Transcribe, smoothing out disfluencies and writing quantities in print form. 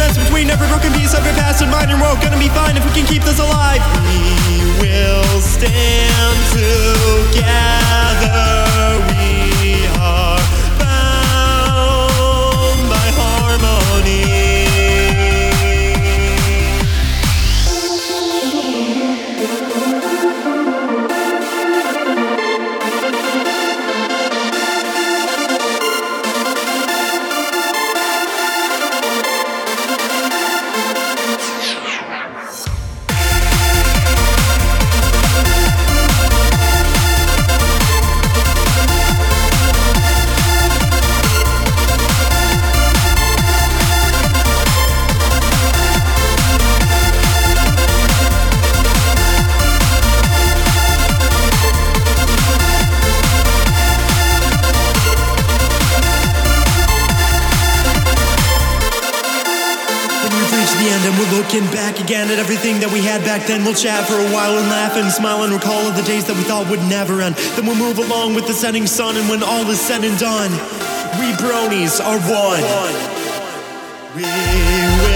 difference between every broken piece of your past and mine, and we're all gonna be fine if we can keep this alive. We will stand together. We are bound by harmony. And we're looking back again at everything that we had back then. We'll chat for a while and laugh and smile and recall of the days that we thought would never end. Then we'll move along with the setting sun, and when all is said and done, we bronies are one. We